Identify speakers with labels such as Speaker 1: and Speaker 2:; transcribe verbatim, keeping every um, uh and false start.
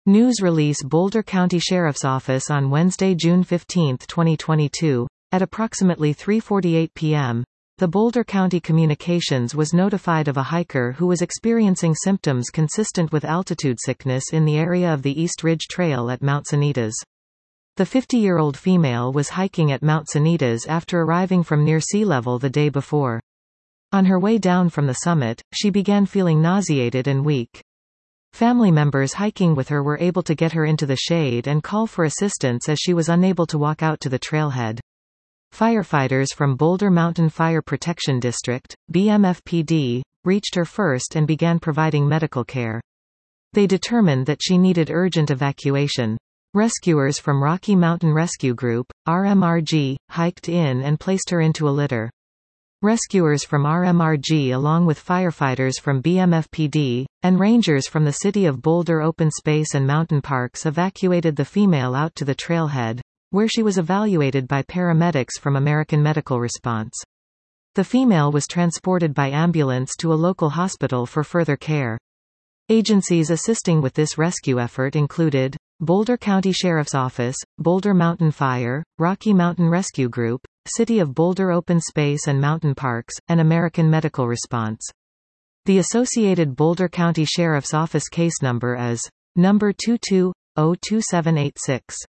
Speaker 1: News release Boulder County Sheriff's Office on Wednesday, June fifteenth, twenty twenty-two, at approximately three forty-eight p m, the Boulder County Communications was notified of a hiker who was experiencing symptoms consistent with altitude sickness in the area of the East Ridge Trail at Mount Sanitas. The fifty-year-old female was hiking at Mount Sanitas after arriving from near sea level the day before. On her way down from the summit, she began feeling nauseated and weak. Family members hiking with her were able to get her into the shade and call for assistance as she was unable to walk out to the trailhead. Firefighters from Boulder Mountain Fire Protection District, B M F P D, reached her first and began providing medical care. They determined that she needed urgent evacuation. Rescuers from Rocky Mountain Rescue Group, R M R G, hiked in and placed her into a litter. Rescuers from R M R G along with firefighters from B M F P D, and rangers from the City of Boulder Open Space and Mountain Parks evacuated the female out to the trailhead, where she was evaluated by paramedics from American Medical Response. The female was transported by ambulance to a local hospital for further care. Agencies assisting with this rescue effort included Boulder County Sheriff's Office, Boulder Mountain Fire, Rocky Mountain Rescue Group, City of Boulder Open Space and Mountain Parks, and American Medical Response. The associated Boulder County Sheriff's Office case number is number two two zero two seven eight six.